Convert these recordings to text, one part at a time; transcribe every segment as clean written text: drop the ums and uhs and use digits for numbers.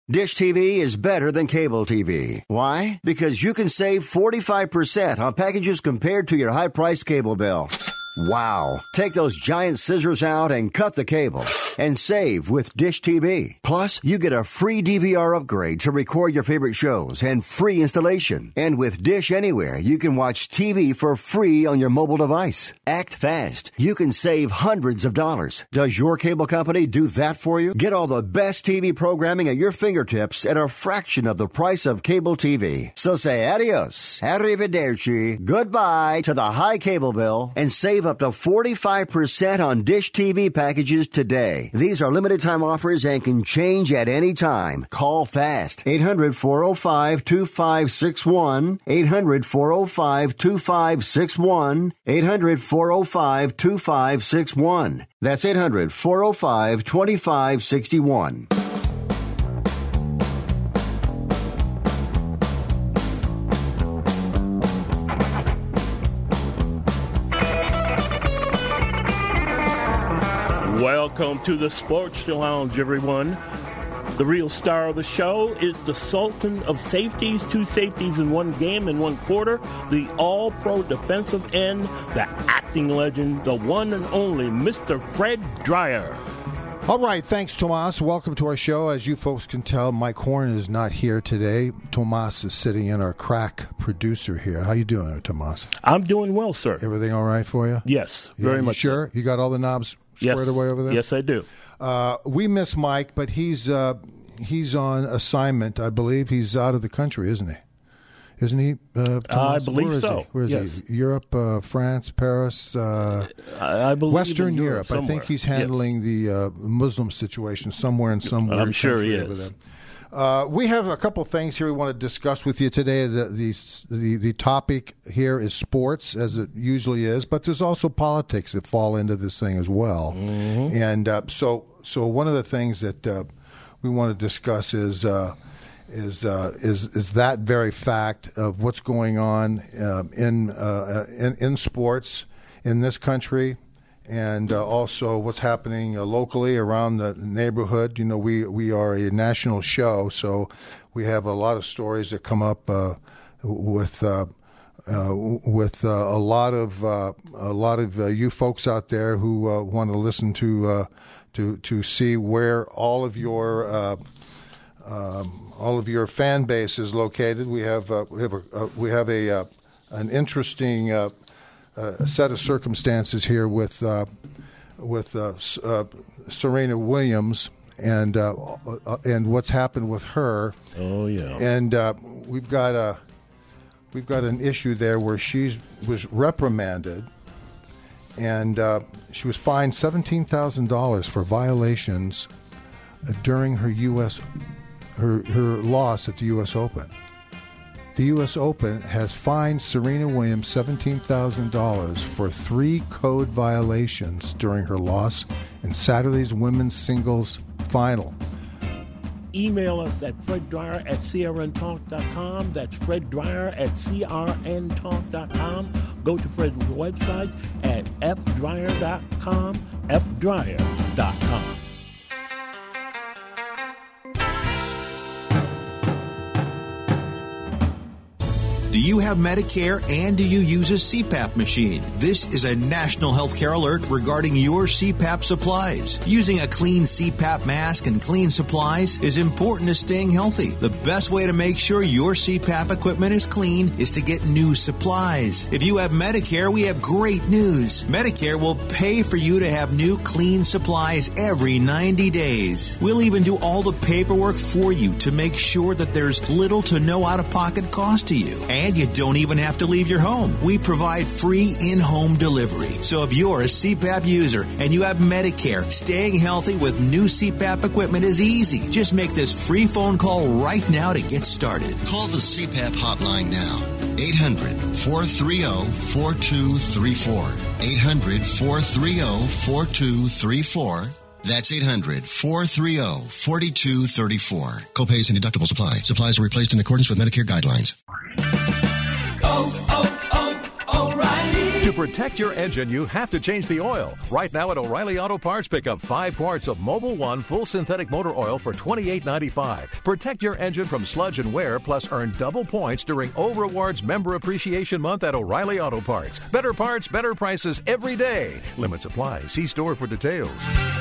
Dish TV is better than cable TV. Why? Because you can save 45% on packages compared to your high-priced cable bill. Wow. Take those giant scissors out and cut the cable and save with Dish TV. Plus, you get a free DVR upgrade to record your favorite shows and free installation. And with Dish Anywhere, you can watch TV for free on your mobile device. Act fast. You can save hundreds of dollars. Does your cable company do that for you? Get all the best TV programming at your fingertips at a fraction of the price of cable TV. So say adios, arrivederci, goodbye to the high cable bill and save up to 45% on Dish TV packages today. These are limited time offers and can change at any time. Call fast. 800-405-2561. 800-405-2561. 800-405-2561. That's 800-405-2561. Welcome to the Sports Lounge, everyone. The real star of the show is the Sultan of Safeties, 2 safeties in 1 game and 1 quarter, the all-pro defensive end, the acting legend, the one and only Mr. Fred Dryer. All right, thanks, Tomas. Welcome to our show. As you folks can tell, Mike Horn is not here today. Tomas is sitting in, our crack producer here. How you doing, Tomas? I'm doing well, sir. Everything all right for you? Yes, very much. Sure? You got all the knobs squared away over there? Yes, I do. We miss Mike, but he's on assignment, I believe. He's out of the country, isn't he? Isn't he? I believe so. Where is he? Europe, France, Paris? I believe Western in Europe. I think he's handling the Muslim situation somewhere in some weird I'm sure country he over is. there. We have a couple of things here we want to discuss with you today. The topic here is sports, as it usually is, but there's also politics that fall into this thing as well. Mm-hmm. And so one of the things that we want to discuss is that very fact of what's going on in sports in this country, and also what's happening locally around the neighborhood. You know, we are a national show, so we have a lot of stories that come up with a lot of you folks out there who want to listen to see where all of your fan base is located. We have an interesting set of circumstances here with Serena Williams and what's happened with her. Oh yeah. And we've got an issue there where she was reprimanded, and she was fined $17,000 for violations during her her loss at the U.S. Open. The U.S. Open has fined Serena Williams $17,000 for 3 code violations during her loss in Saturday's women's singles final. Email us at freddryer@crntalk.com. That's freddryer@crntalk.com. Go to Fred's website at fdryer.com, fdryer.com. Do you have Medicare and do you use a CPAP machine? This is a national healthcare alert regarding your CPAP supplies. Using a clean CPAP mask and clean supplies is important to staying healthy. The best way to make sure your CPAP equipment is clean is to get new supplies. If you have Medicare, we have great news. Medicare will pay for you to have new clean supplies every 90 days. We'll even do all the paperwork for you to make sure that there's little to no out-of-pocket cost to you. And you don't even have to leave your home. We provide free in-home delivery. So if you're a CPAP user and you have Medicare, staying healthy with new CPAP equipment is easy. Just make this free phone call right now to get started. Call the CPAP hotline now. 800-430-4234. 800-430-4234. That's 800-430-4234. Copays and deductibles apply. Supplies are replaced in accordance with Medicare guidelines. O'Reilly. To protect your engine, you have to change the oil. Right now at O'Reilly Auto Parts, pick up 5 quarts of Mobil 1 full synthetic motor oil for $28.95. Protect your engine from sludge and wear, plus earn double points during O Rewards Member Appreciation Month at O'Reilly Auto Parts. Better parts, better prices every day. Limits apply. See store for details.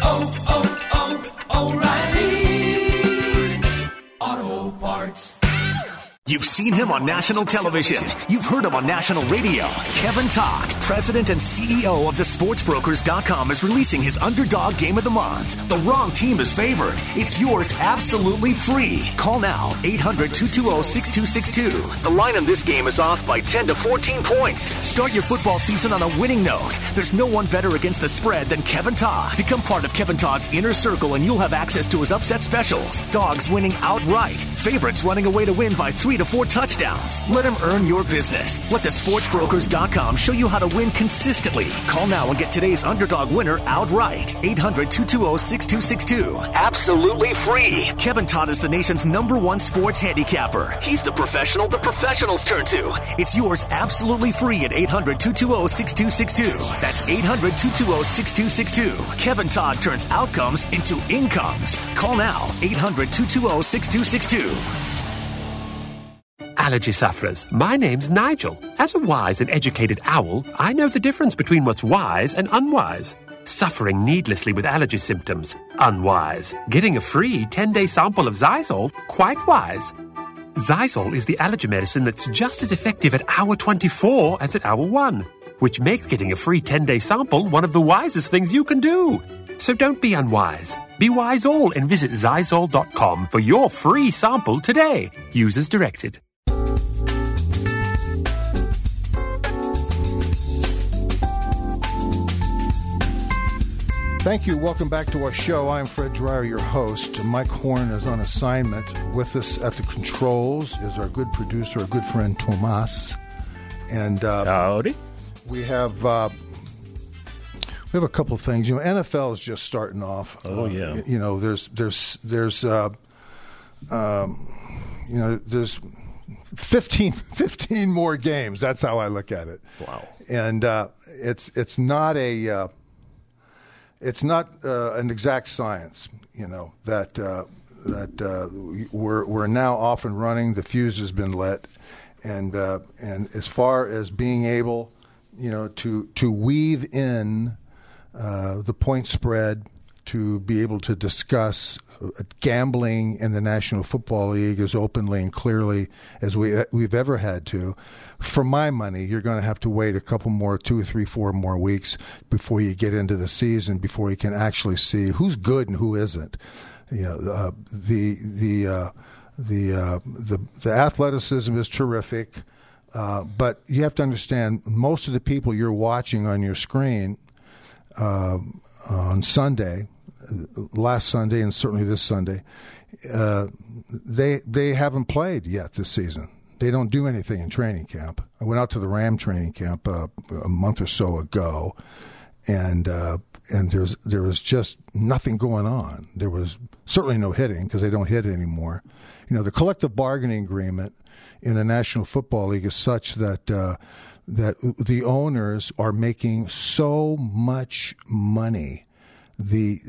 O'Reilly Auto Parts. You've seen him on national television. You've heard him on national radio. Kevin Todd, president and CEO of thesportsbrokers.com, is releasing his underdog game of the month. The wrong team is favored. It's yours absolutely free. Call now, 800-220-6262. The line on this game is off by 10 to 14 points. Start your football season on a winning note. There's no one better against the spread than Kevin Todd. Become part of Kevin Todd's inner circle and you'll have access to his upset specials. Dogs winning outright. Favorites running away to win by 3 to 4 touchdowns. Let him earn your business. Let thesportsbrokers.com show you how to win consistently. Call now and get today's underdog winner outright. 800-220-6262. Absolutely free. Kevin Todd is the nation's #1 sports handicapper. He's the professional the professionals turn to. It's yours absolutely free at 800-220-6262. That's 800-220-6262. Kevin Todd turns outcomes into incomes. Call now. 800-220-6262. Allergy sufferers, my name's Nigel. As a wise and educated owl, I know the difference between what's wise and unwise. Suffering needlessly with allergy symptoms, unwise. Getting a free 10-day sample of Zysol, quite wise. Zysol is the allergy medicine that's just as effective at hour 24 as at hour 1, which makes getting a free 10-day sample one of the wisest things you can do. So don't be unwise. Be wise all and visit Zysol.com for your free sample today. Use as directed. Thank you. Welcome back to our show. I'm Fred Dreyer, your host. Mike Horn is on assignment. With us at the controls is our good producer, our good friend Tomas. And howdy. We have a couple of things. NFL is just starting off. Oh yeah. There's 15 more games. That's how I look at it. Wow. And it's not an exact science, that we're now off and running. The fuse has been lit, and as far as being able, to weave in the point spread, to be able to discuss gambling in the National Football League as openly and clearly as we've ever had to. For my money, you're going to have to wait a couple more, 2 or 3, 4 more weeks before you get into the season, before you can actually see who's good and who isn't. The athleticism is terrific, but you have to understand most of the people you're watching on your screen on Sunday, last Sunday and certainly this Sunday, they haven't played yet this season. They don't do anything in training camp. I went out to the Ram training camp a month or so ago, and there was just nothing going on. There was certainly no hitting because they don't hit anymore. The collective bargaining agreement in the National Football League is such that that the owners are making so much money. The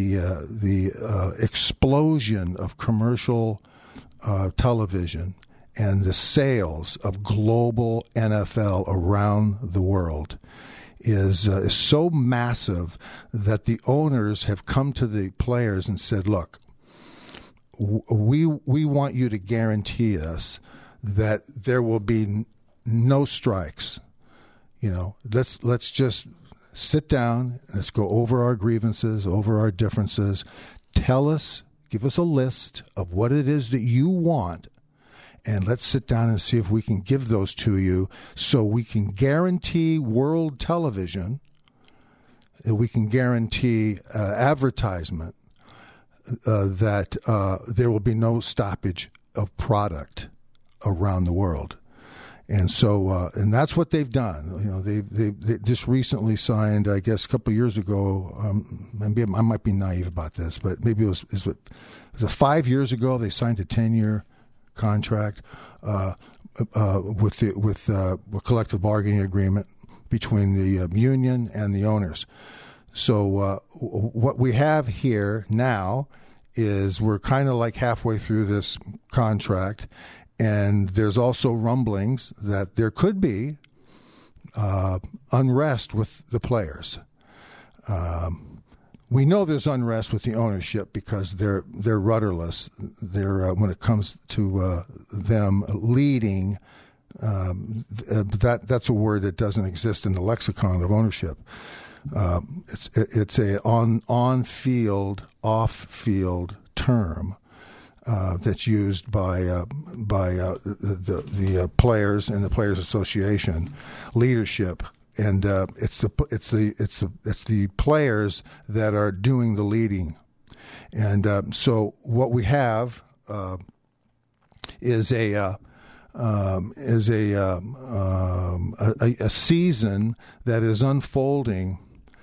explosion of commercial television and the sales of global NFL around the world is so massive that the owners have come to the players and said, "Look, we want you to guarantee us that there will be no strikes. Let's just sit down. Let's go over our grievances, over our differences. Tell us, give us a list of what it is that you want, and let's sit down and see if we can give those to you so we can guarantee world television, we can guarantee advertisement, that there will be no stoppage of product around the world." And so, and that's what they've done. They just recently signed, I guess, a couple of years ago. Maybe I might be naive about this, but maybe it was 5 years ago. They signed a 10-year contract with a collective bargaining agreement between the union and the owners. So what we have here now is we're kind of like halfway through this contract, and there's also rumblings that there could be unrest with the players. We know there's unrest with the ownership because they're rudderless. They're when it comes to them leading. That's a word that doesn't exist in the lexicon of ownership. It's a on-field, off-field term that's used by the players and the Players Association leadership. And it's the players that are doing the leading, and so what we have is a season that is unfolding,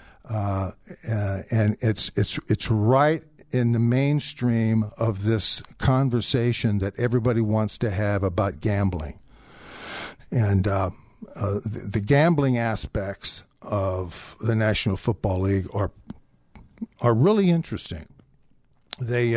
and it's right in the mainstream of this conversation that everybody wants to have about gambling, and. The gambling aspects of the National Football League are really interesting. They've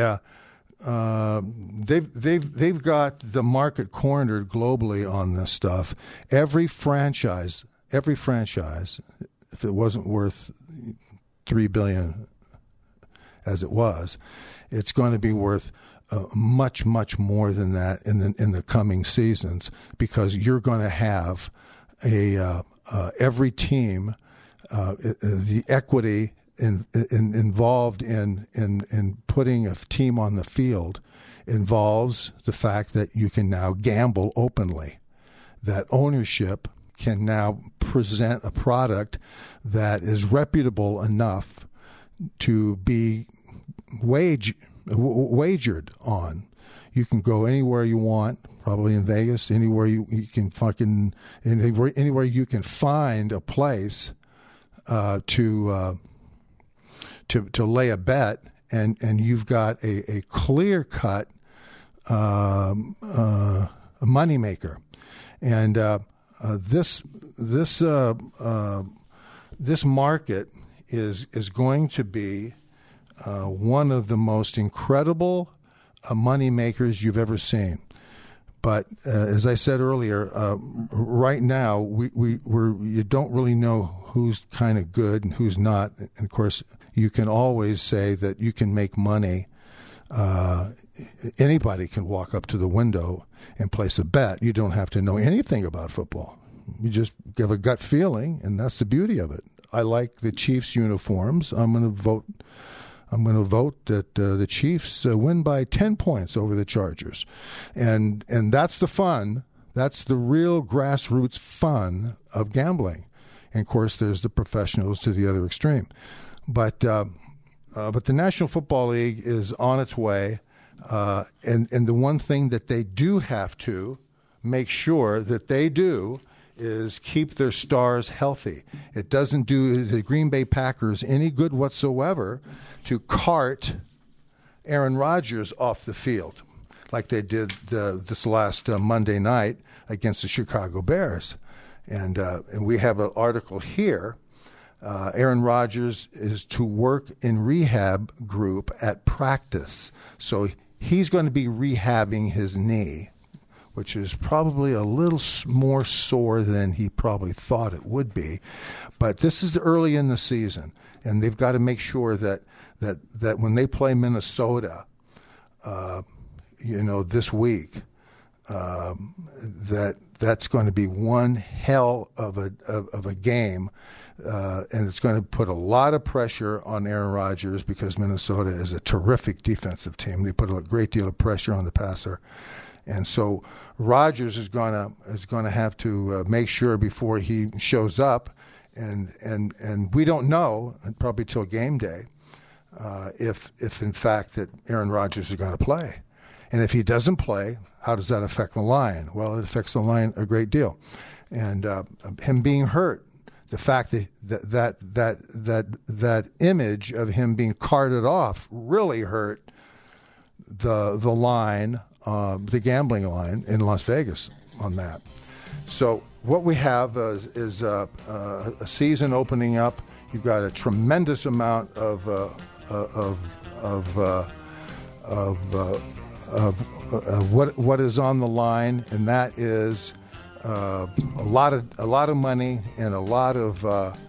got the market cornered globally on this stuff. Every franchise, if it wasn't worth $3 billion as it was, it's going to be worth much more than that in the coming seasons, because you're going to have every team, the equity involved in putting a team on the field involves the fact that you can now gamble openly, that ownership can now present a product that is reputable enough to be wagered on. You can go anywhere you want, probably in Vegas, anywhere you can anywhere you can find a place to lay a bet, and you've got a clear-cut moneymaker. And this market is going to be one of the most incredible money makers you've ever seen. But as I said earlier, right now you don't really know who's kind of good and who's not. And of course, you can always say that you can make money. Anybody can walk up to the window and place a bet. You don't have to know anything about football. You just give a gut feeling, and that's the beauty of it. I like the Chiefs uniforms. I'm going to vote that the Chiefs win by 10 points over the Chargers. And that's the fun. That's the real grassroots fun of gambling. And, of course, there's the professionals to the other extreme. But the National Football League is on its way. And the one thing that they do have to make sure that they do is keep their stars healthy. It doesn't do the Green Bay Packers any good whatsoever to cart Aaron Rodgers off the field like they did this last Monday night against the Chicago Bears. And we have an article here. Aaron Rodgers is to work in rehab group at practice. So he's going to be rehabbing his knee, which is probably a little more sore than he probably thought it would be. But this is early in the season, and they've got to make sure that when they play Minnesota, this week, that's going to be one hell of a game, and it's going to put a lot of pressure on Aaron Rodgers because Minnesota is a terrific defensive team. They put a great deal of pressure on the passer. And so Rodgers is going to have to make sure before he shows up, and we don't know probably till game day if in fact that Aaron Rodgers is going to play, and if he doesn't play, how does that affect the line? Well, it affects the line a great deal, and him being hurt, the fact that image of him being carted off really hurt the line. The gambling line in Las Vegas on that. So what we have is a season opening up. You've got a tremendous amount of what is on the line, and that is a lot of money and a lot of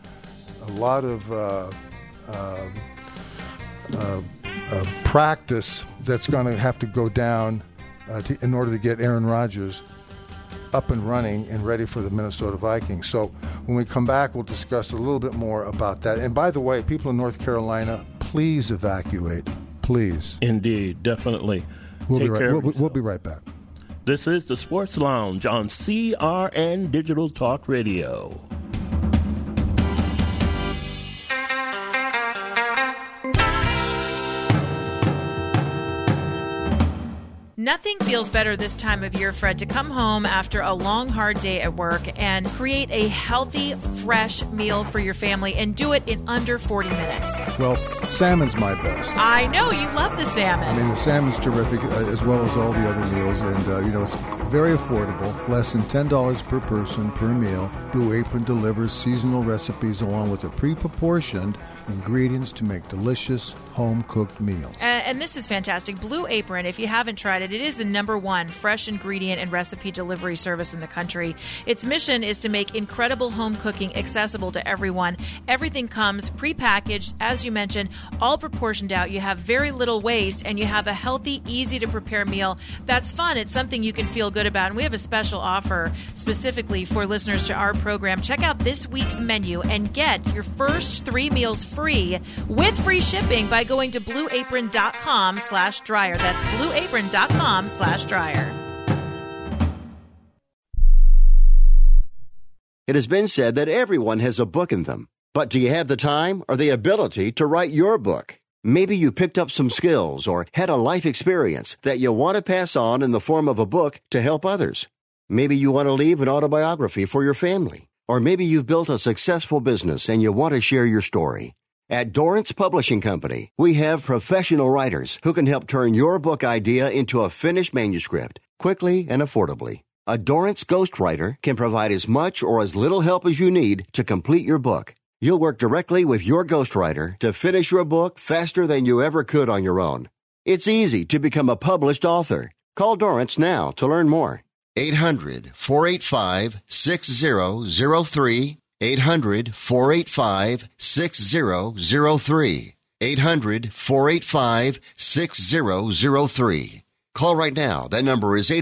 practice that's going to have to go down in order to get Aaron Rodgers up and running and ready for the Minnesota Vikings. So when we come back, we'll discuss a little bit more about that. And by the way, people in North Carolina, please evacuate. Please. Indeed, definitely. We'll be right back. This is the Sports Lounge on CRN Digital Talk Radio. Nothing feels better this time of year, Fred, to come home after a long, hard day at work and create a healthy, fresh meal for your family and do it in under 40 minutes. Well, salmon's my best. I know. You love the salmon. I mean, the salmon's terrific, as well as all the other meals. And, it's very affordable, less than $10 per person per meal. Blue Apron delivers seasonal recipes along with a pre-proportioned ingredients to make delicious home-cooked meals. And this is fantastic. Blue Apron, if you haven't tried it, it is the #1 fresh ingredient and recipe delivery service in the country. Its mission is to make incredible home cooking accessible to everyone. Everything comes prepackaged, as you mentioned, all proportioned out. You have very little waste, and you have a healthy, easy-to-prepare meal that's fun. It's something you can feel good about. And we have a special offer specifically for listeners to our program. Check out this week's menu and get your first 3 meals free with free shipping by going to blueapron.com/dryer. That's blueapron.com/dryer. It has been said that everyone has a book in them. But do you have the time or the ability to write your book? Maybe you picked up some skills or had a life experience that you want to pass on in the form of a book to help others. Maybe you want to leave an autobiography for your family. Or maybe you've built a successful business and you want to share your story. At Dorrance Publishing Company, we have professional writers who can help turn your book idea into a finished manuscript quickly and affordably. A Dorrance ghostwriter can provide as much or as little help as you need to complete your book. You'll work directly with your ghostwriter to finish your book faster than you ever could on your own. It's easy to become a published author. Call Dorrance now to learn more. 800-485-6003. 800-485-6003. 800-485-6003. Call right now. That number is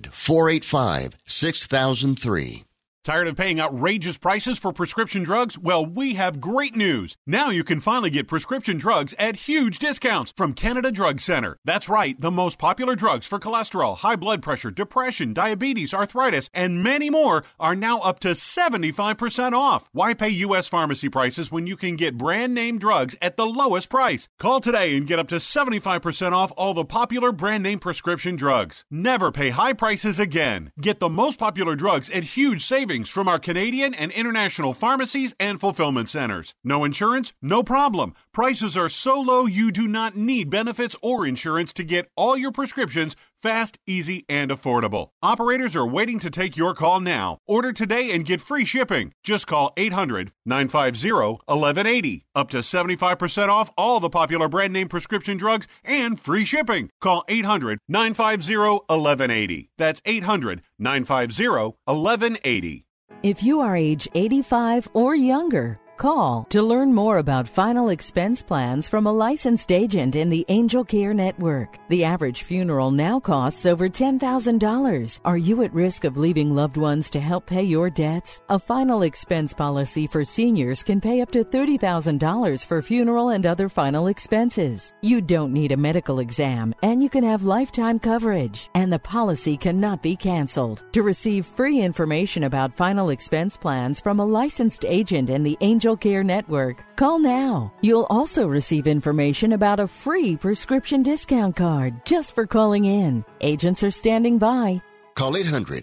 800-485-6003. Tired of paying outrageous prices for prescription drugs? Well, we have great news. Now you can finally get prescription drugs at huge discounts from Canada Drug Center. That's right, the most popular drugs for cholesterol, high blood pressure, depression, diabetes, arthritis, and many more are now up to 75% off. Why pay U.S. pharmacy prices when you can get brand name drugs at the lowest price? Call today and get up to 75% off all the popular brand name prescription drugs. Never pay high prices again. Get the most popular drugs at huge savings from our Canadian and international pharmacies and fulfillment centers. No insurance? No problem. Prices are so low you do not need benefits or insurance to get all your prescriptions fast, easy, and affordable. Operators are waiting to take your call now. Order today and get free shipping. Just call 800-950-1180. Up to 75% off all the popular brand name prescription drugs and free shipping. Call 800-950-1180. That's 800-950-1180. If you are age 85 or younger, call to learn more about final expense plans from a licensed agent in the Angel Care Network. The average funeral now costs over $10,000. Are you at risk of leaving loved ones to help pay your debts? A final expense policy for seniors can pay up to $30,000 for funeral and other final expenses. You don't need a medical exam, and you can have lifetime coverage, and the policy cannot be canceled. To receive free information about final expense plans from a licensed agent in the Angel Care Network, call now. You'll also receive information about a free prescription discount card just for calling in. Agents are standing by. Call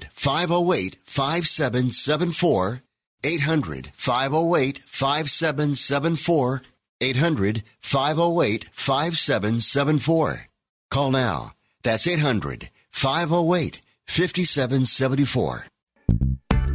800-508-5774. 800-508-5774. 800-508-5774. Call now. That's 800-508-5774.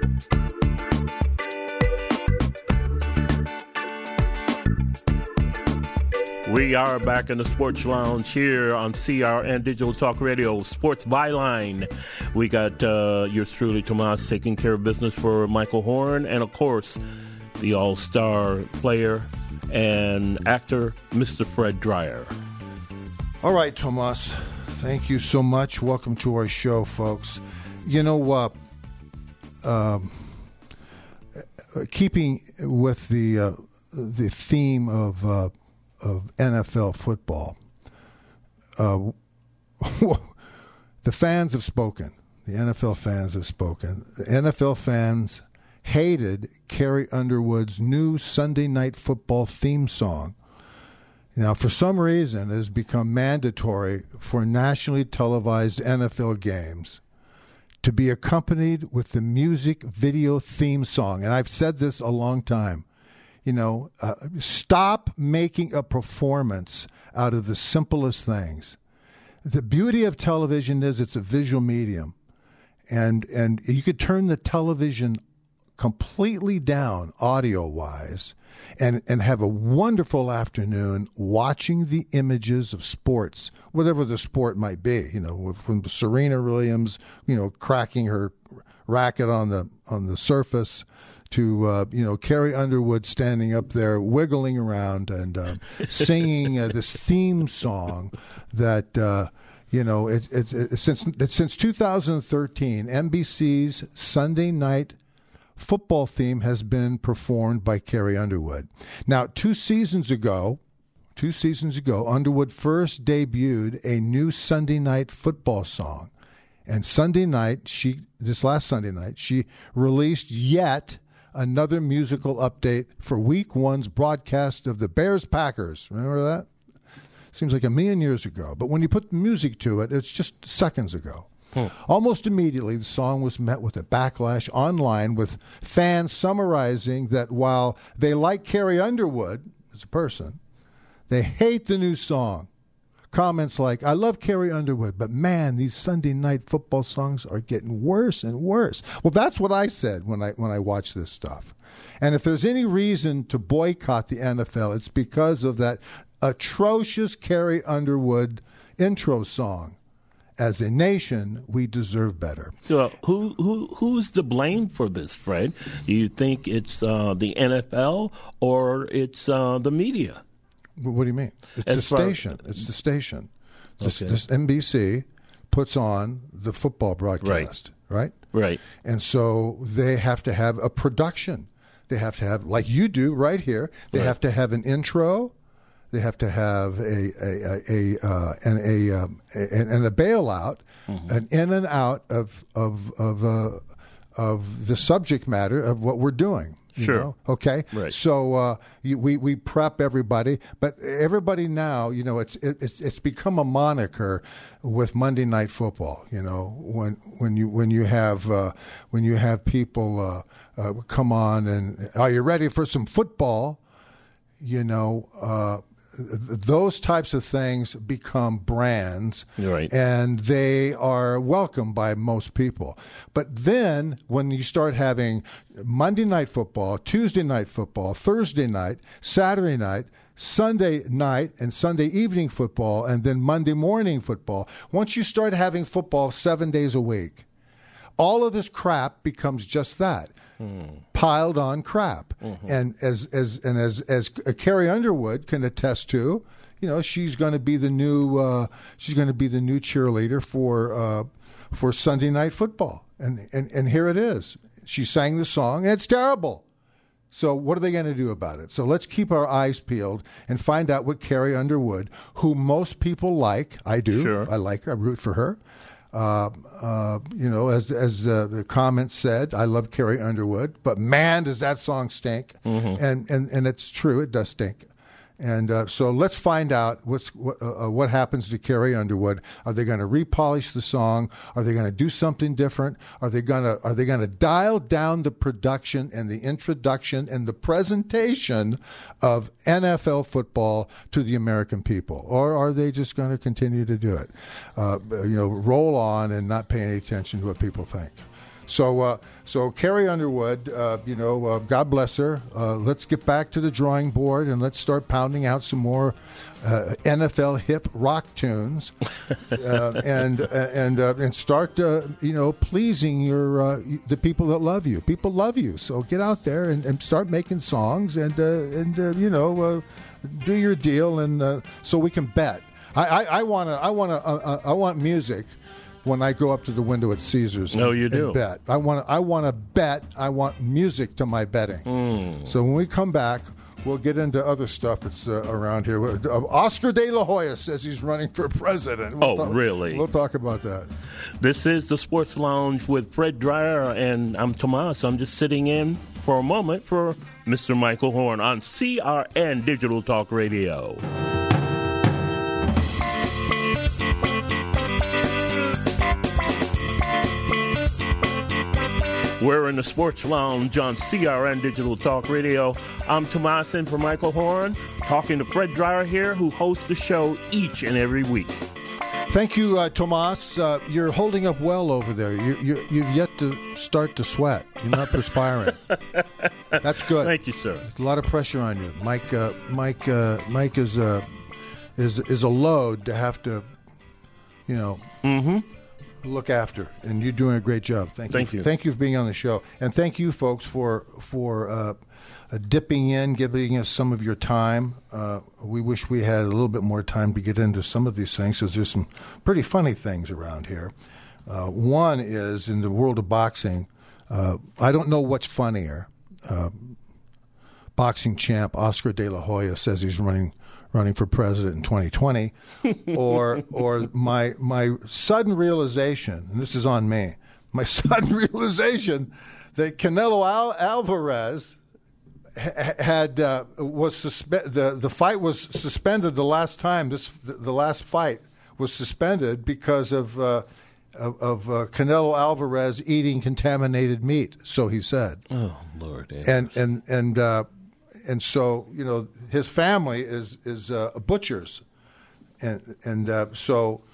We are back in the Sports Lounge here on CRN Digital Talk Radio, Sports Byline. We got yours truly, Tomas, taking care of business for Michael Horn, and of course, the all-star player and actor, Mr. Fred Dryer. All right, Tomas, thank you so much. Welcome to our show, folks. You know, keeping with the theme of NFL football, the fans have spoken. The NFL fans have spoken. The NFL fans hated Carrie Underwood's new Sunday Night Football theme song. Now, for some reason, it has become mandatory for nationally televised NFL games to be accompanied with the music video theme song. And I've said this a long time. You know, stop making a performance out of the simplest things. The beauty of television is it's a visual medium. And you could turn the television completely down audio-wise and have a wonderful afternoon watching the images of sports, whatever the sport might be. You know, from Serena Williams, you know, cracking her racket on the surface, to Carrie Underwood standing up there wiggling around and singing this theme song that since 2013, NBC's Sunday Night Football theme has been performed by Carrie Underwood. Now, two seasons ago, Underwood first debuted a new Sunday Night Football song, and this last Sunday night, she released yet another musical update for Week 1's broadcast of the Bears-Packers. Remember that? Seems like a million years ago. But when you put music to it, it's just seconds ago. Almost immediately, the song was met with a backlash online, with fans summarizing that while they like Carrie Underwood as a person, they hate the new song. Comments like, I love Carrie Underwood, but man, these Sunday Night Football songs are getting worse and worse. Well, that's what I said when I watched this stuff. And if there's any reason to boycott the NFL, it's because of that atrocious Carrie Underwood intro song. As a nation, we deserve better. So who's to blame for this, Fred? Do you think it's the NFL or it's the media? What do you mean? It's the station. It's the station. This NBC puts on the football broadcast, right? Right. And so they have to have a production. They have to have, like you do right here, they have to have an intro. They have to have a bailout, an in and out of the subject matter of what we're doing. You know? Okay. Right. So we prep everybody, but everybody now, you know, it's become a moniker with Monday Night Football. You know, when you have people come on and are you ready for some football? You know. Those types of things become brands, right, and they are welcomed by most people. But then when you start having Monday Night Football, Tuesday Night Football, Thursday night, Saturday night, Sunday night, and Sunday evening football, and then Monday morning football, once you start having football 7 days a week, all of this crap becomes just that. Piled on crap. And as Carrie Underwood can attest to, you know, she's going to be the new cheerleader for Sunday Night Football. And here it is. She sang the song, and it's terrible. So what are they going to do about it? So let's keep our eyes peeled and find out what Carrie Underwood, who most people like, I do, sure. I like her, I root for her. You know, as the comment said, I love Carrie Underwood, but man, does that song stink. And it's true, it does stink. And so let's find out what happens to Carrie Underwood. Are they going to repolish the song? Are they going to do something different? Are they going to dial down the production and the introduction and the presentation of NFL football to the American people? Or are they just going to continue to do it? You know, roll on and not pay any attention to what people think. So Carrie Underwood, God bless her. Let's get back to the drawing board and let's start pounding out some more NFL hip rock tunes, and start pleasing the people that love you. People love you, so get out there and start making songs and do your deal, and so we can bet. I want music when I go up to the window at Caesars. No, you do. And bet. I want to bet. I want music to my betting. So when we come back, we'll get into other stuff that's around here. Oscar De La Hoya says he's running for president. Really? We'll talk about that. This is the Sports Lounge with Fred Dreyer, and I'm Tomas. I'm just sitting in for a moment for Mr. Michael Horn on CRN Digital Talk Radio. We're in the Sports Lounge on CRN Digital Talk Radio. I'm Tomas in for Michael Horn, talking to Fred Dreyer here, who hosts the show each and every week. Thank you, Tomas. You're holding up well over there. You've yet to start to sweat. You're not perspiring. That's good. Thank you, sir. There's a lot of pressure on you. Mike is a load to have to, look after, and you're doing a great job. Thank you. Thank you for being on the show, and thank you, folks, for dipping in, giving us some of your time. We wish we had a little bit more time to get into some of these things, because there's some pretty funny things around here. One is in the world of boxing. I don't know what's funnier. Boxing champ Oscar De La Hoya says he's running for president in 2020, or my sudden realization, and this is on me, my sudden realization that Canelo Alvarez the fight was suspended the last time. The last fight was suspended because of Canelo Alvarez eating contaminated meat. So he said. Oh, Lord. And so his family is butchers, and so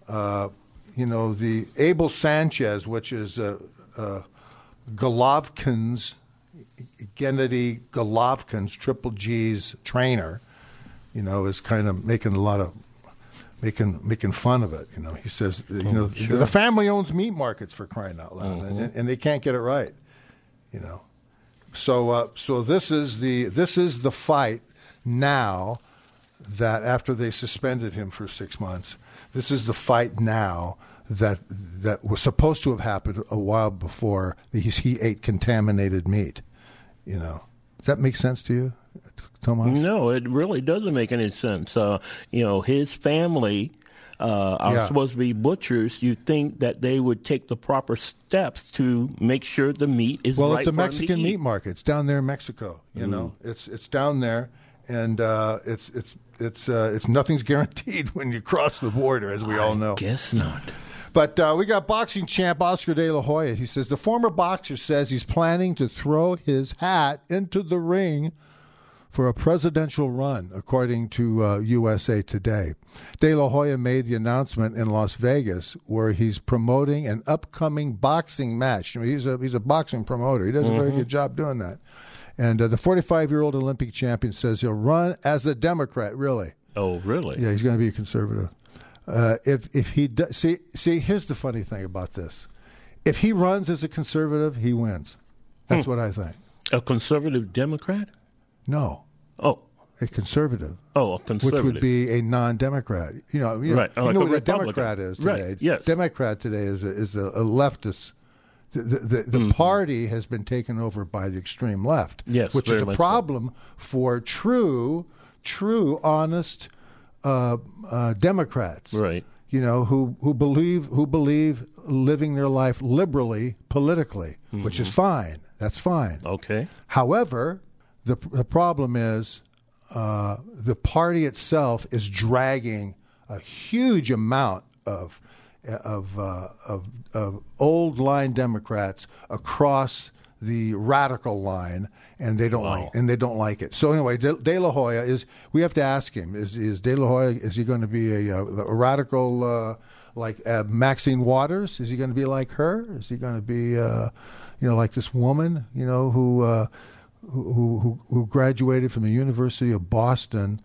the Abel Sanchez, which is Golovkin's, Gennady Golovkin's, Triple G's trainer, is kind of making a lot of making fun of it. He says Sure. The family owns meat markets, for crying out loud, and they can't get it right. So this is the fight now that after they suspended him for 6 months, this is the fight now that was supposed to have happened a while before he ate contaminated meat. Does that make sense to you, Tomas? No, it really doesn't make any sense. His family are supposed to be butchers. You'd think that they would take the proper steps to make sure the meat is right. Well, it's a Mexican meat market. It's down there in Mexico. It's down there, and it's nothing's guaranteed when you cross the border, as we all know. I guess not. But we got boxing champ Oscar De La Hoya. He says the former boxer says he's planning to throw his hat into the ring for a presidential run, according to USA Today. De La Hoya made the announcement in Las Vegas, where he's promoting an upcoming boxing match. He's a boxing promoter. He does a very good job doing that. And the 45-year-old Olympic champion says he'll run as a Democrat. Really? Oh, really? Yeah, he's going to be a conservative. If he does, see, here's the funny thing about this: if he runs as a conservative, he wins. That's what I think. A conservative Democrat? No. Oh. A conservative. Oh, a conservative. Which would be a non-Democrat. Right. You know what a Democrat is today. Right. Yes. Democrat today is a leftist. The party has been taken over by the extreme left. Yes, which is a problem for true, honest Democrats. Right. Who believe living their life liberally politically, which is fine. That's fine. Okay. However, the problem is the party itself is dragging a huge amount of old line Democrats across the radical line, and they don't like it. So anyway, De La Hoya we have to ask him, is De La Hoya, is he going to be a radical like Maxine Waters? Is he going to be like her? Is he going to be like this woman, who graduated from the University of Boston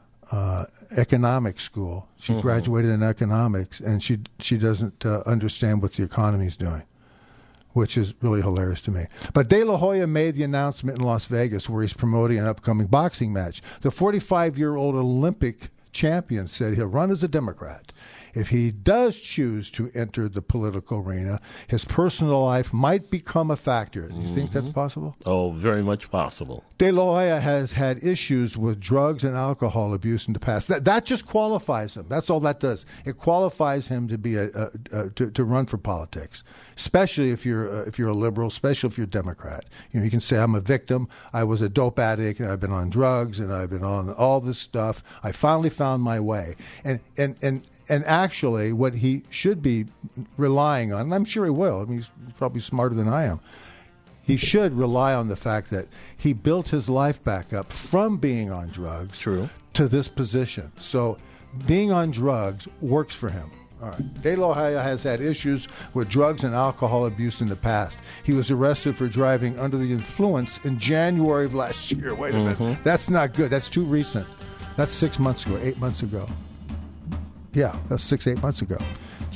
economics school? She graduated in economics, and she doesn't understand what the economy is doing, which is really hilarious to me. But De La Hoya made the announcement in Las Vegas where he's promoting an upcoming boxing match. The 45-year-old Olympic champion said he'll run as a Democrat. If he does choose to enter the political arena, his personal life might become a factor. Do you think that's possible? Oh, very much possible. De La Hoya has had issues with drugs and alcohol abuse in the past. That just qualifies him. That's all that does. It qualifies him to be to run for politics, especially if you're a liberal, especially if you're a Democrat. You can say, I'm a victim. I was a dope addict, and I've been on drugs, and I've been on all this stuff. I finally found my way. And actually, what he should be relying on, and I'm sure he will, I mean, he's probably smarter than I am, he should rely on the fact that he built his life back up from being on drugs to this position. So being on drugs works for him. All right. De La Hoya has had issues with drugs and alcohol abuse in the past. He was arrested for driving under the influence in January of last year. Wait a minute. That's not good. That's too recent. That's 6 months ago, 8 months ago. Yeah, that's 6-8 months ago.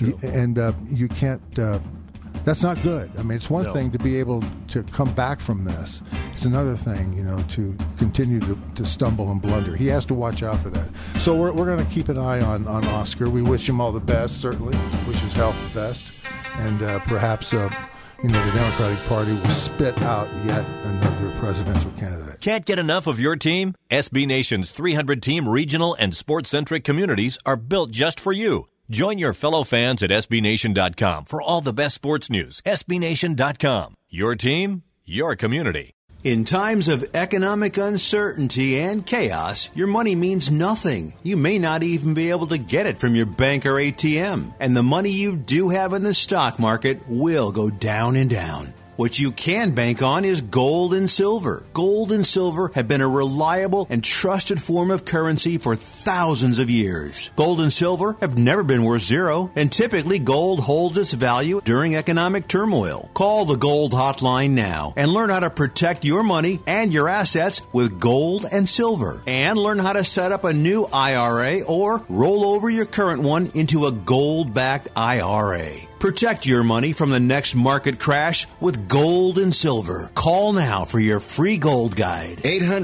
You can't, that's not good. I mean, it's one thing to be able to come back from this. It's another thing, to continue to stumble and blunder. He has to watch out for that. So we're going to keep an eye on Oscar. We wish him all the best, certainly. Wish his health the best. And perhaps, the Democratic Party will spit out yet another presidential candidate. Can't get enough of your team? SB Nation's 300-team regional and sports-centric communities are built just for you. Join your fellow fans at SBNation.com for all the best sports news. SBNation.com. Your team, your community. In times of economic uncertainty and chaos, your money means nothing. You may not even be able to get it from your bank or ATM. And the money you do have in the stock market will go down and down. What you can bank on is gold and silver. Gold and silver have been a reliable and trusted form of currency for thousands of years. Gold and silver have never been worth zero, and typically gold holds its value during economic turmoil. Call the Gold Hotline now and learn how to protect your money and your assets with gold and silver. And learn how to set up a new IRA or roll over your current one into a gold-backed IRA. Protect your money from the next market crash with gold and silver. Call now for your free gold guide.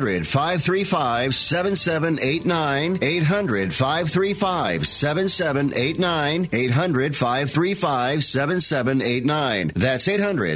800-535-7789. 800-535-7789. 800-535-7789. That's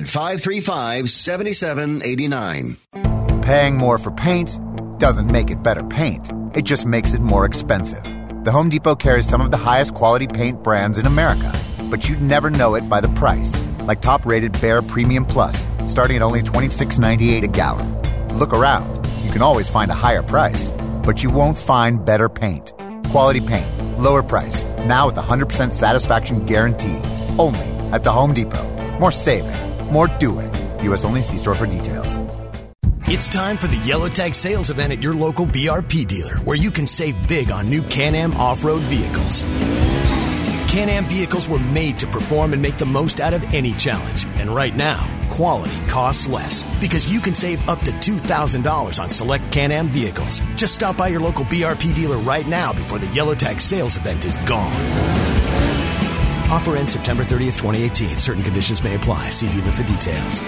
800-535-7789. Paying more for paint doesn't make it better paint. It just makes it more expensive. The Home Depot carries some of the highest quality paint brands in America, but you'd never know it by the price, like top-rated Behr Premium Plus, starting at only $26.98 a gallon. Look around. You can always find a higher price, but you won't find better paint. Quality paint, lower price, now with 100% satisfaction guarantee. Only at the Home Depot. More saving, more doing. U.S. only. See store for details. It's time for the Yellow Tag sales event at your local BRP dealer, where you can save big on new Can-Am off-road vehicles. Can-Am vehicles were made to perform and make the most out of any challenge. And right now, quality costs less, because you can save up to $2,000 on select Can-Am vehicles. Just stop by your local BRP dealer right now before the Yellow Tag sales event is gone. Offer ends September 30th, 2018. Certain conditions may apply. See dealer for details.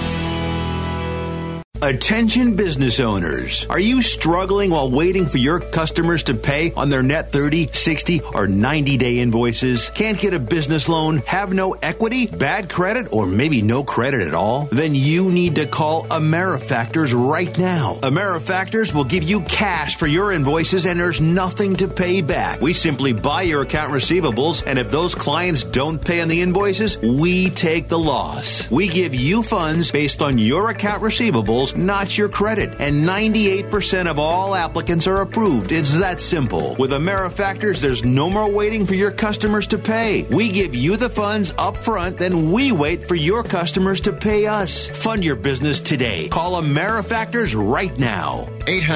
Attention business owners. Are you struggling while waiting for your customers to pay on their net 30, 60, or 90-day invoices? Can't get a business loan? Have no equity? Bad credit? Or maybe no credit at all? Then you need to call AmeriFactors right now. AmeriFactors will give you cash for your invoices, and there's nothing to pay back. We simply buy your account receivables, and if those clients don't pay on the invoices, we take the loss. We give you funds based on your account receivables vehicles, not your credit. And 98% of all applicants are approved. It's that simple. With AmeriFactors, there's no more waiting for your customers to pay. We give you the funds up front, then we wait for your customers to pay us. Fund your business today. Call AmeriFactors right now.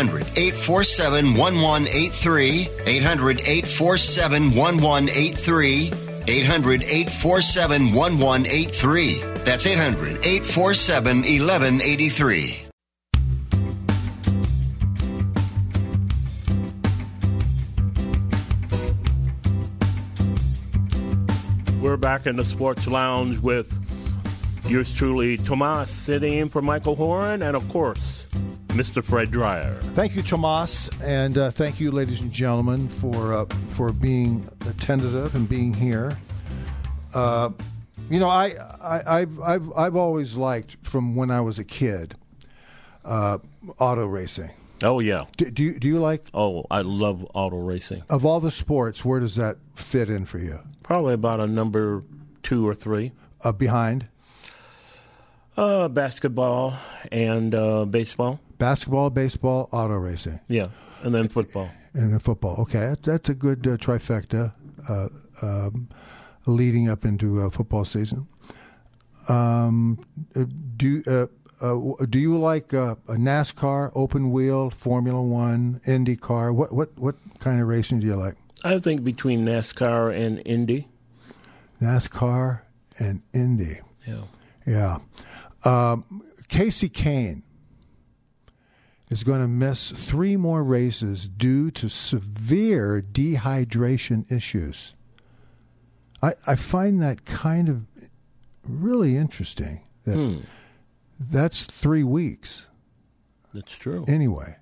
800-847-1183. 800-847-1183. 800-847-1183. That's 800-847-1183. We're back in the Sports Lounge with yours truly, Tomas, sitting in for Michael Horan, and of course, Mr. Fred Dreyer. Thank you, Tomas, and thank you, ladies and gentlemen, for being attentive and being here. I've always liked, from when I was a kid, auto racing. Oh yeah. Do you like? Oh, I love auto racing. Of all the sports, where does that fit in for you? Probably about a number 2 or 3. Behind? Basketball and baseball. Basketball, baseball, auto racing. Yeah, and then football. And then football. Okay, that's a good trifecta leading up into football season. Do you like a NASCAR, open wheel, Formula One, IndyCar? What kind of racing do you like? I think between NASCAR and Indy. NASCAR and Indy. Yeah. Casey Kane is going to miss 3 more races due to severe dehydration issues. I find that kind of really interesting. That's 3 weeks. That's true. Anyway,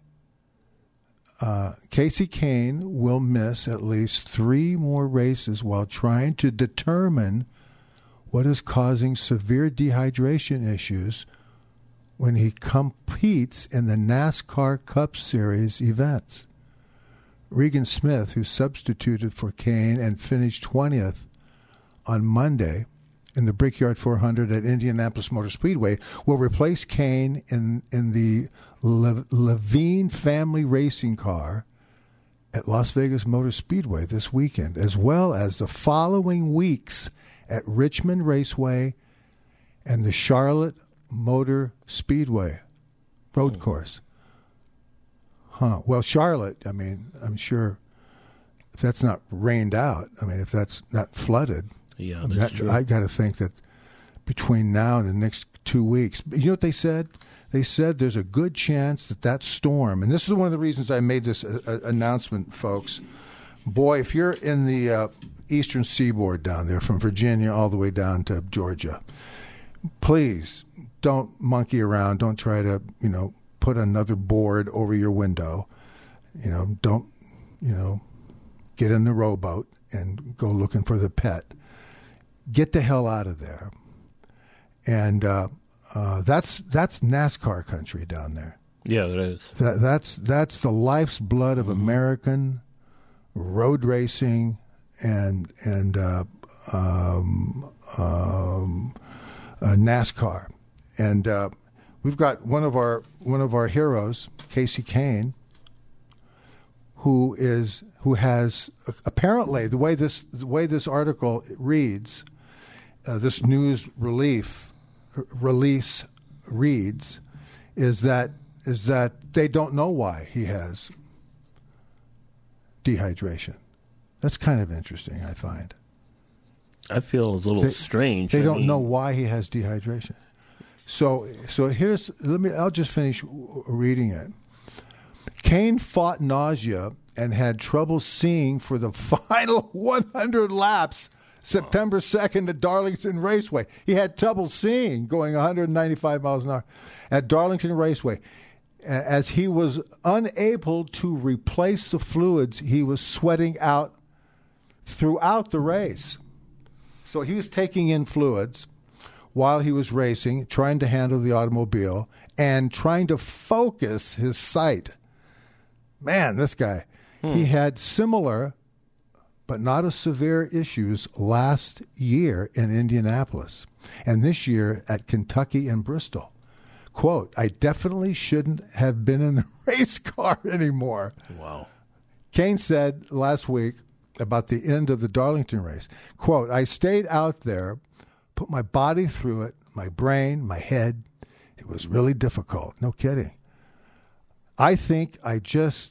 Casey Kane will miss at least 3 more races while trying to determine what is causing severe dehydration issues when he competes in the NASCAR Cup Series events. Regan Smith, who substituted for Kane and finished 20th on Monday in the Brickyard 400 at Indianapolis Motor Speedway, will replace Kane in the Levine family racing car at Las Vegas Motor Speedway this weekend, as well as the following weeks at Richmond Raceway and the Charlotte Motor Speedway road course. Well, Charlotte, I mean, I'm sure if that's not rained out, I mean, if that's not flooded, yeah, that's true. I got to think that between now and the next 2 weeks, you know what they said? They said there's a good chance that storm, and this is one of the reasons I made this announcement, folks. Boy, if you're in the eastern seaboard down there, from Virginia all the way down to Georgia, please don't monkey around. Don't try to, put another board over your window. Don't, get in the rowboat and go looking for the pet. Get the hell out of there. And that's NASCAR country down there. Yeah, it is. That's the life's blood of American road racing and NASCAR. And we've got one of our heroes, Casey Kane, who has apparently, the way this article reads, this news release reads, is that they don't know why he has dehydration. That's kind of interesting, I find. I feel a little strange. They don't know why he has dehydration. So here's, I'll just finish reading it. Kane fought nausea and had trouble seeing for the final 100 laps September 2nd at Darlington Raceway. He had trouble seeing going 195 miles an hour at Darlington Raceway, as he was unable to replace the fluids he was sweating out throughout the race. So he was taking in fluids while he was racing, trying to handle the automobile and trying to focus his sight. Man, this guy. He had similar but not as severe issues last year in Indianapolis, and this year at Kentucky and Bristol. Of quote, I definitely shouldn't have been in the race car anymore. Wow. Kane said last week about the end of the Darlington race, quote, I stayed out there, put my body through it, my brain, my head. It was really difficult. No kidding. I think I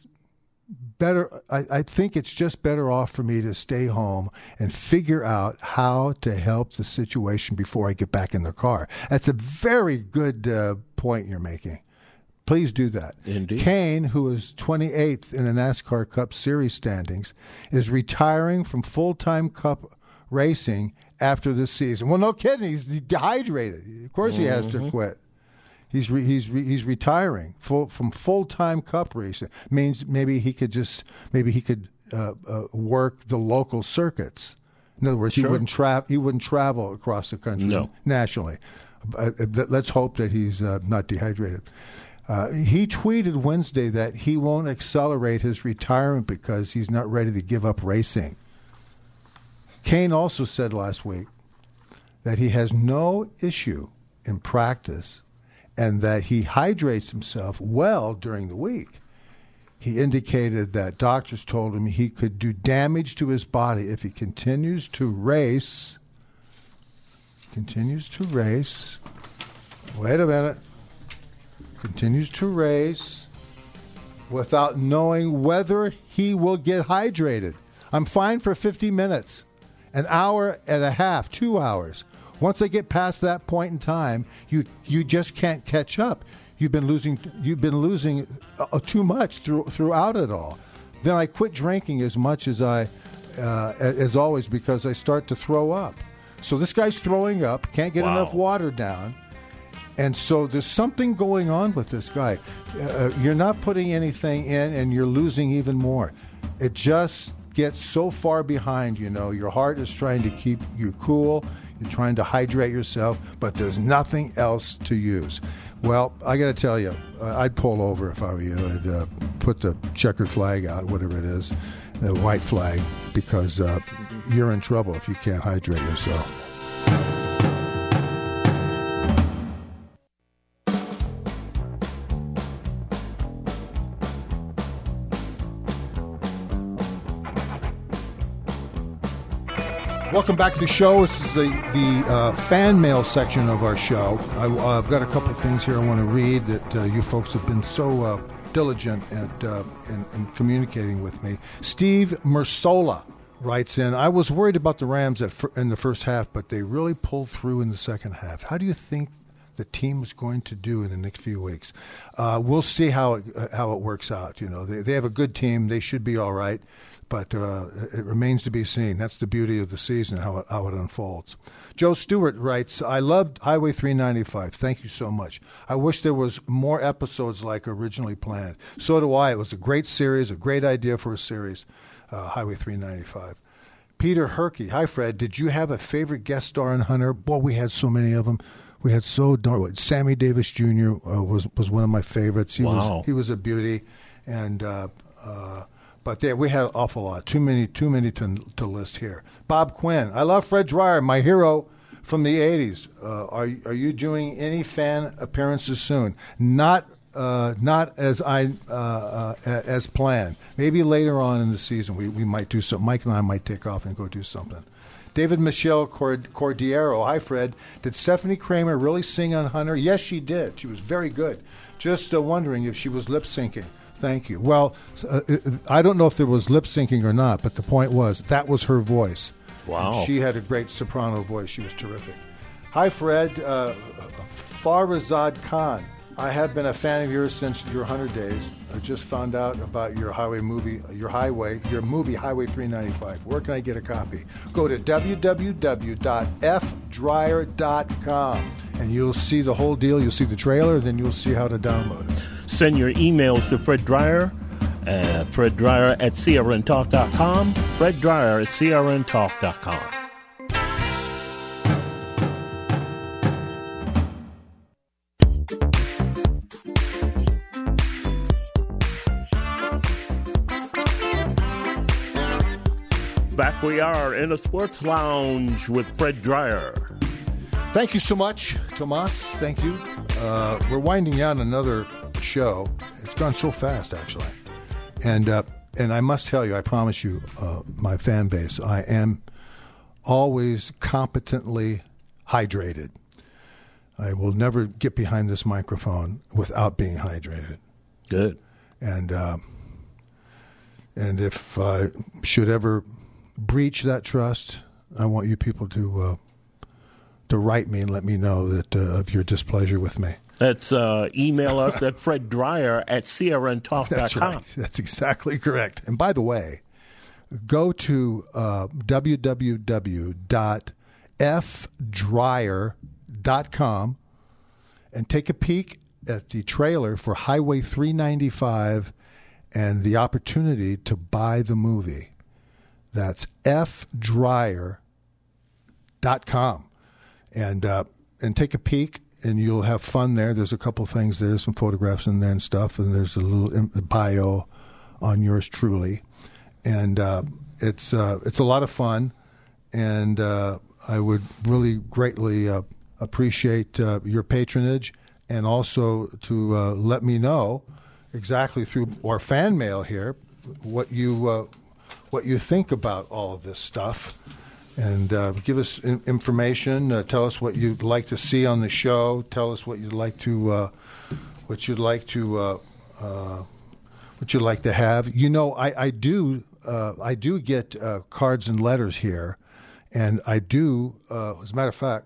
think it's just better off for me to stay home and figure out how to help the situation before I get back in the car. That's a very good point you're making. Please do that. Indeed. Kane, who is 28th in the NASCAR Cup Series standings, is retiring from full-time Cup racing after this season. Well, no kidding. He's dehydrated. Of course he has to quit. He's retiring from full-time Cup racing. Means maybe he could work the local circuits. In other words, he wouldn't travel across the country nationally. Let's hope that he's not dehydrated. He tweeted Wednesday that he won't accelerate his retirement because he's not ready to give up racing. Kane also said last week that he has no issue in practice and that he hydrates himself well during the week. He indicated that doctors told him he could do damage to his body if he continues to race. Wait a minute. Continues to race without knowing whether he will get hydrated. I'm fine for 50 minutes, an hour and a half, 2 hours. Once I get past that point in time, you just can't catch up. You've been losing too much throughout it all. Then I quit drinking as much as as always because I start to throw up. So this guy's throwing up, can't get enough water down. And so there's something going on with this guy. You're not putting anything in, and you're losing even more. It just gets so far behind, Your heart is trying to keep you cool. You're trying to hydrate yourself, but there's nothing else to use. Well, I got to tell you, I'd pull over if I were you. I'd put the checkered flag out, whatever it is, the white flag, because you're in trouble if you can't hydrate yourself. Welcome back to the show. This is the fan mail section of our show. I've got a couple of things here I want to read that you folks have been so diligent in communicating with me. Steve Mersola writes in, I was worried about the Rams in the first half, but they really pulled through in the second half. How do you think the team is going to do in the next few weeks? We'll see how it works out. They have a good team. They should be all right. But it remains to be seen. That's the beauty of the season, how it unfolds. Joe Stewart writes, I loved Highway 395. Thank you so much. I wish there was more episodes like originally planned. So do I. It was a great series, a great idea for a series, Highway 395. Peter Herkey, hi, Fred. Did you have a favorite guest star in Hunter? Boy, we had so many of them. We had Sammy Davis Jr. was one of my favorites. He was a beauty. And but yeah, we had an awful lot. Too many to list here. Bob Quinn. I love Fred Dryer, my hero from the 80s. Are you doing any fan appearances soon? Not as as planned. Maybe later on in the season we might do something. Mike and I might take off and go do something. David Michelle Cordiero. Hi, Fred. Did Stephanie Kramer really sing on Hunter? Yes, she did. She was very good. Just wondering if she was lip syncing. Thank you. Well, I don't know if there was lip syncing or not, but the point was that was her voice. Wow. And she had a great soprano voice. She was terrific. Hi, Fred. Farazad Khan. I have been a fan of yours since your 100 days. I just found out about your movie Highway 395. Where can I get a copy? Go to www.fdryer.com and you'll see the whole deal. You'll see the trailer, then you'll see how to download it. Send your emails to Fred Dryer, Fred Dryer at crntalk.com, Fred Dryer at crntalk.com. Back we are in a sports lounge with Fred Dryer. Thank you so much, Tomas. Thank you. We're winding down another show. It's gone so fast, actually. And I must tell you, I promise you, my fan base, I am always competently hydrated. I will never get behind this microphone without being hydrated. Good. And if I should ever breach that trust, I want you people to write me and let me know that of your displeasure with me. That's email us at freddryer@crntalk.com. That's right. That's exactly correct. And by the way, go to www.fdryer.com and take a peek at the trailer for Highway 395 and the opportunity to buy the movie. That's fdryer.com. And take a peek, and you'll have fun there. There's a couple things there, some photographs in there and stuff, and there's a little bio on yours truly. And it's a lot of fun, and I would really greatly appreciate your patronage, and also to let me know exactly through our fan mail here what you think about all of this stuff. And give us information. Tell us what you'd like to see on the show. Tell us what you'd like to have. You know, I do get cards and letters here, and I do. As a matter of fact,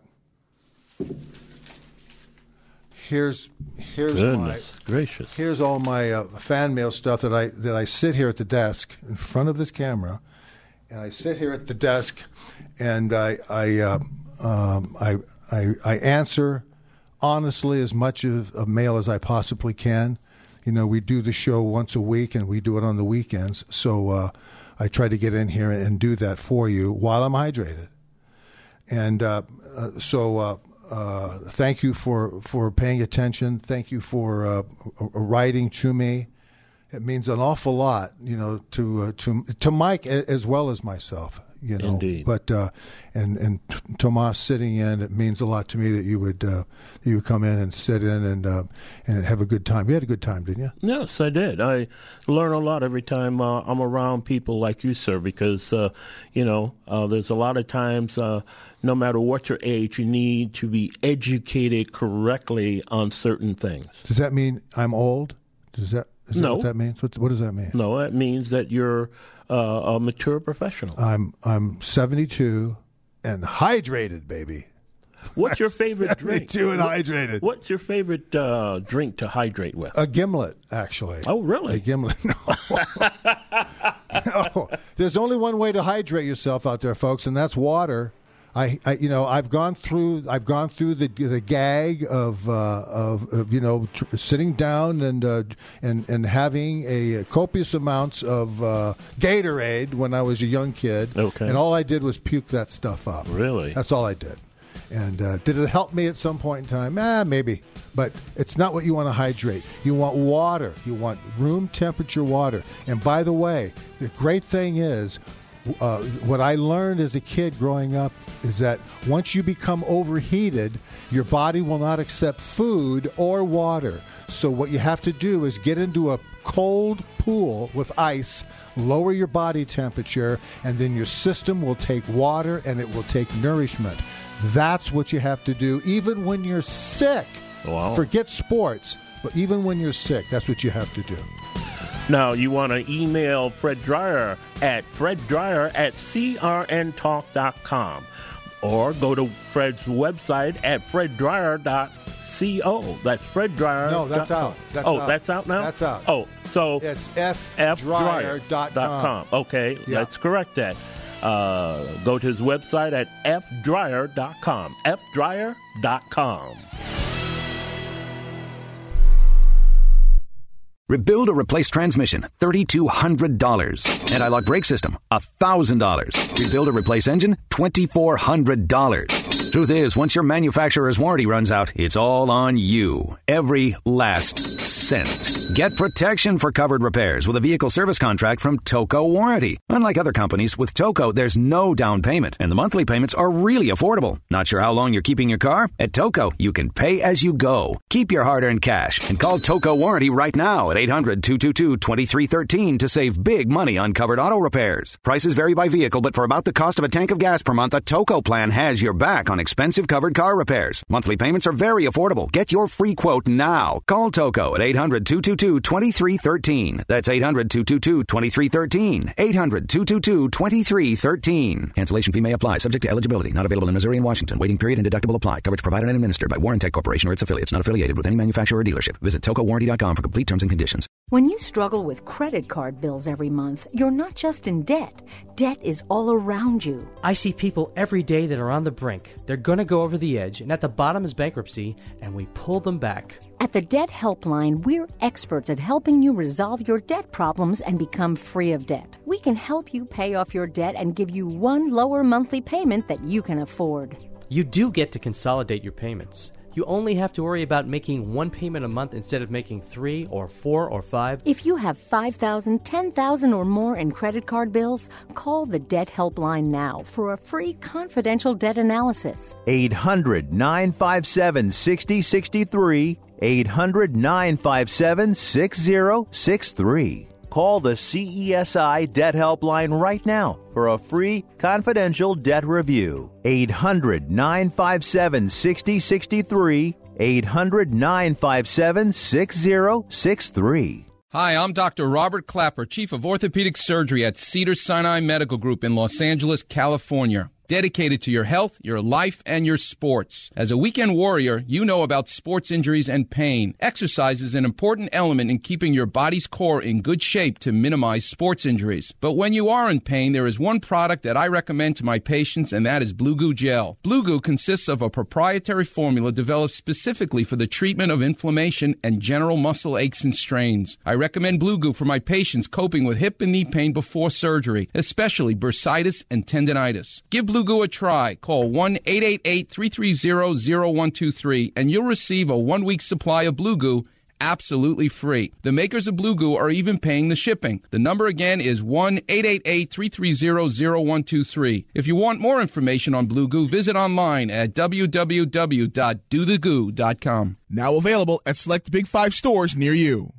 here's gracious. Here's all my fan mail stuff that I sit here at the desk in front of this camera. And I sit here at the desk, and I answer honestly as much of mail as I possibly can. You know, we do the show once a week, and we do it on the weekends. So I try to get in here and do that for you while I'm hydrated. And so thank you for paying attention. Thank you for writing to me. It means an awful lot, you know, to Mike as well as myself, you know. Indeed. But and Tomas sitting in, it means a lot to me that you would come in and sit in and have a good time. You had a good time, didn't you? Yes, I did. I learn a lot every time I'm around people like you, sir, because there's a lot of times, no matter what your age, you need to be educated correctly on certain things. Does that mean I'm old? Is that what that means? What does that mean? No, it means that you're a mature professional. I'm 72 and hydrated, baby. What's your favorite drink? 72 and hydrated. What's your favorite drink to hydrate with? A gimlet, actually. Oh, really? A gimlet. No. No. There's only one way to hydrate yourself out there, folks, and that's water. I've gone through the gag of sitting down and having a copious amounts of Gatorade when I was a young kid. Okay. And all I did was puke that stuff up. Really? That's all I did. And did it help me at some point in time? Maybe. But it's not what you want to hydrate. You want water. You want room temperature water. And by the way, the great thing is, what I learned as a kid growing up is that once you become overheated, your body will not accept food or water. So what you have to do is get into a cold pool with ice, lower your body temperature, and then your system will take water and it will take nourishment. That's what you have to do, even when you're sick. Wow. Forget sports, but even when you're sick, that's what you have to do. Now, you want to email Fred Dryer at freddryer@crntalk.com or go to Fred's website at freddryer.co. That's freddryer. No, that's out. That's out now? That's out. Oh, so it's fdryer.com. Okay, yeah. Let's correct that. Go to his website at fdryer.com. fdryer.com. Rebuild or replace transmission, $3,200. Anti-lock brake system, $1,000. Rebuild or replace engine, $2,400. Truth is, once your manufacturer's warranty runs out, it's all on you. Every last cent. Get protection for covered repairs with a vehicle service contract from Toco Warranty. Unlike other companies, with Toco, there's no down payment, and the monthly payments are really affordable. Not sure how long you're keeping your car? At Toco, you can pay as you go. Keep your hard-earned cash and call Toco Warranty right now at 800-222-2313 to save big money on covered auto repairs. Prices vary by vehicle, but for about the cost of a tank of gas per month, a Toco plan has your back on expensive covered car repairs. Monthly payments are very affordable. Get your free quote now. Call Toco at 800-222-2313. That's 800-222-2313. 800-222-2313. Cancellation fee may apply. Subject to eligibility. Not available in Missouri and Washington. Waiting period and deductible apply. Coverage provided and administered by Warrantech Corporation or its affiliates. Not affiliated with any manufacturer or dealership. Visit TocoWarranty.com for complete terms and conditions. When you struggle with credit card bills every month, you're not just in debt. Debt is all around you. I see people every day that are on the brink. They're going to go over the edge, and at the bottom is bankruptcy, and we pull them back. At the Debt Helpline, we're experts at helping you resolve your debt problems and become free of debt. We can help you pay off your debt and give you one lower monthly payment that you can afford. You do get to consolidate your payments. You only have to worry about making one payment a month instead of making 3 or 4 or 5. If you have $5,000, $10,000 or more in credit card bills, call the Debt Helpline now for a free confidential debt analysis. 800-957-6063. 800-957-6063. Call the CESI Debt Helpline right now for a free confidential debt review. 800-957-6063. 800-957-6063. Hi, I'm Dr. Robert Clapper, Chief of Orthopedic Surgery at Cedars-Sinai Medical Group in Los Angeles, California. Dedicated to your health, your life, and your sports. As a weekend warrior, you know about sports injuries and pain. Exercise is an important element in keeping your body's core in good shape to minimize sports injuries. But when you are in pain, there is one product that I recommend to my patients, and that is Blue Goo Gel. Blue Goo consists of a proprietary formula developed specifically for the treatment of inflammation and general muscle aches and strains. I recommend Blue Goo for my patients coping with hip and knee pain before surgery, especially bursitis and tendinitis. Give Blue Goo a try. Call 1-888-330-0123 and you'll receive a 1-week supply of Blue Goo absolutely free. The makers of Blue Goo are even paying the shipping. The number again is 1-888-330-0123. If you want more information on Blue Goo, visit online at www.dothegoo.com. Now available at select Big 5 stores near you.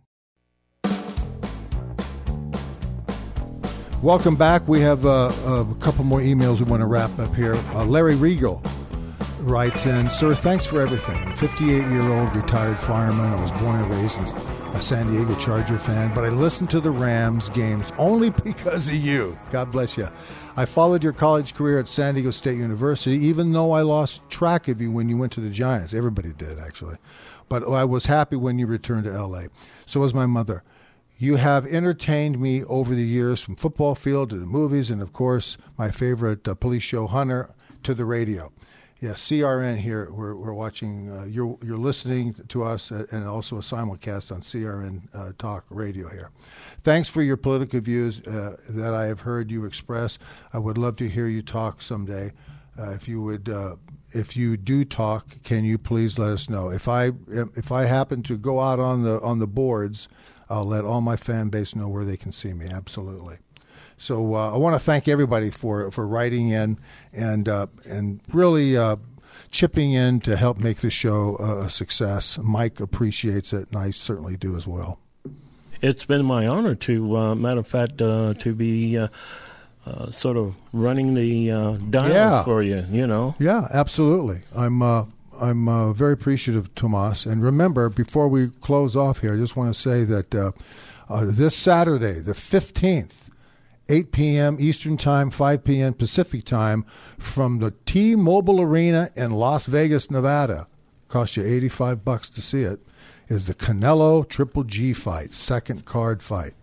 Welcome back. We have a couple more emails we want to wrap up here. Larry Regal writes in, Sir, thanks for everything. I'm a 58-year-old retired fireman. I was born and raised a San Diego Charger fan, but I listened to the Rams games only because of you. God bless you. I followed your college career at San Diego State University, even though I lost track of you when you went to the Giants. Everybody did, actually. But I was happy when you returned to L.A. So was my mother. You have entertained me over the years, from football field to the movies, and of course, my favorite police show, Hunter, to the radio. Yes, CRN here. We're watching. You're listening to us, and also a simulcast on CRN Talk Radio here. Thanks for your political views that I have heard you express. I would love to hear you talk someday. If you do talk, can you please let us know? If I happen to go out on the boards, I'll let all my fan base know where they can see me. Absolutely. So I want to thank everybody for writing in and really chipping in to help make the show a success. Mike appreciates it, and I certainly do as well. It's been my honor to, matter of fact, to be sort of running the dial for you. You know. Yeah, absolutely. I'm very appreciative, Tomas. And remember, before we close off here, I just want to say that this Saturday, the 15th, 8 p.m. Eastern Time, 5 p.m. Pacific Time, from the T-Mobile Arena in Las Vegas, Nevada, cost you $85 to see it, is the Canelo Triple G fight, second card fight.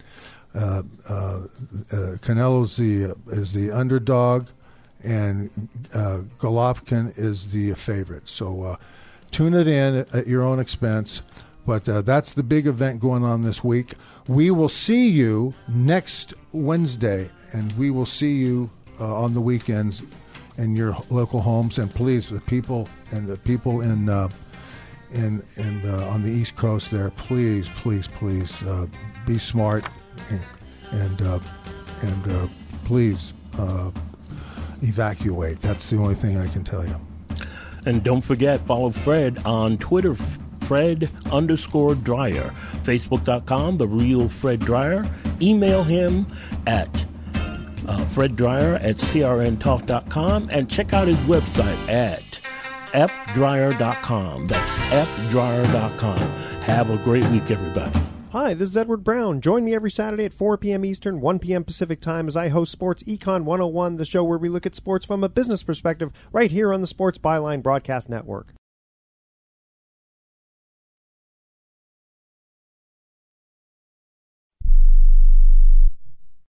Canelo is the underdog, and Golovkin is the favorite. So tune it in at your own expense. But that's the big event going on this week. We will see you next Wednesday, and we will see you on the weekends. in your local homes, and please, the people in on the East Coast there, please be smart and please evacuate. That's the only thing I can tell you. And don't forget, follow Fred on Twitter, Fred_Dryer, Facebook.com, The Real Fred Dryer. Email him at FredDryer@crntalk.com, and check out his website at fdryer.com. That's fdryer.com. Have a great week, everybody. Hi, this is Edward Brown. Join me every Saturday at 4 p.m. Eastern, 1 p.m. Pacific Time as I host Sports Econ 101, the show where we look at sports from a business perspective right here on the Sports Byline Broadcast Network.